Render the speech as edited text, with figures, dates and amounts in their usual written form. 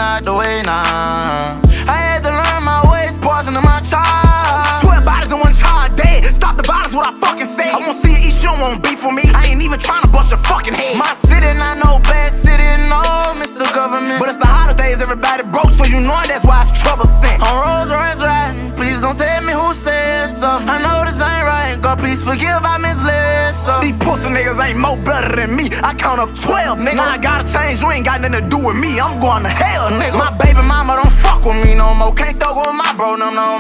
out the way now. I had to learn my ways, poison in my child. 12 bodies in one child dead. Stop the violence, what I fucking say. I won't see you eat, you don't want beef with me. I ain't even trying to bust your fucking head. My city not no bad city, no, Mr. Government. But it's the holidays, everybody broke, so you know that's why it's trouble sent. On Rolls Royce riding, please don't tell me who said so. I know this ain't right, God please forgive, I misled so. These pussy niggas ain't more better than me. I count up 12, nigga. Now I gotta change, you ain't got nothing to do with me. I'm going to hell, nigga. My baby mama don't fuck with me no more. Can't throw with my bro, no more.